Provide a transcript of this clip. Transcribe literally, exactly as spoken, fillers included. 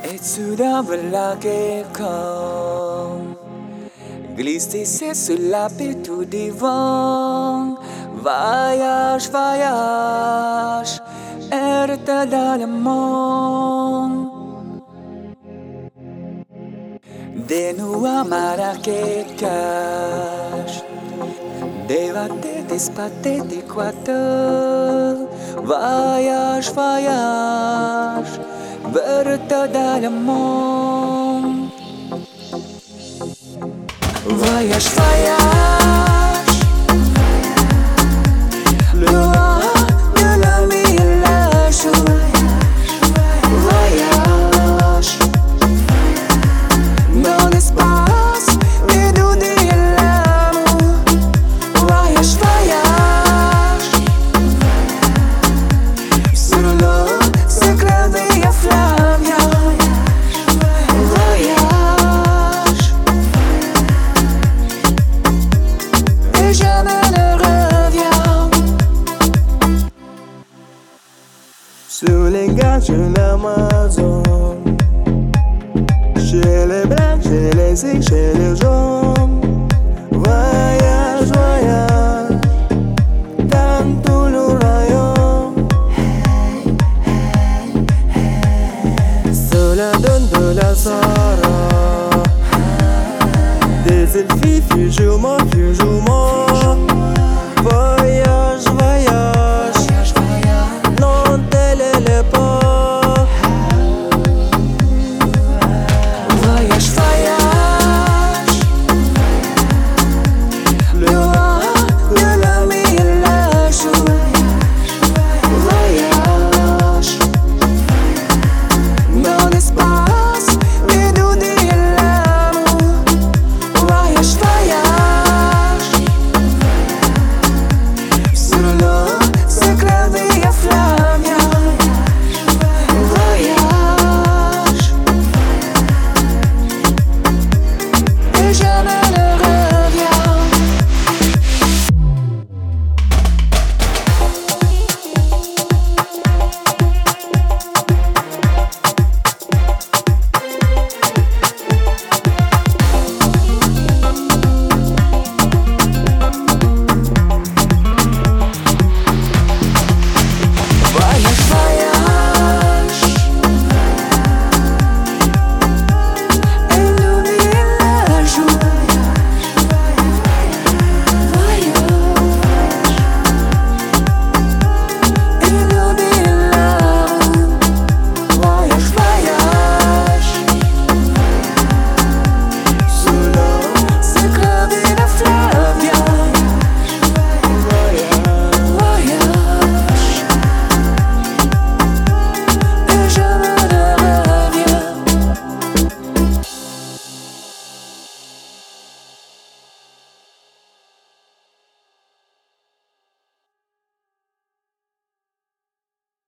Et soudain voilà quelqu'un glisser sur la tout devant. Voyage, voyage, erta dans le monde. De nous à Marrakech, débatté, despaté, d'équateur. Voyage, voyage, erta dans le monde. Voyage, voyage, loin de la vie et la joie. Voyage dans l'espace des doutes et l'amour. Voyage, voyage sur l'eau, se claver à Flavia. Voyage et jamais ne reviens. Sur les gars de l'Amazon, chez les blancs, chez les îles, chez les jaunes.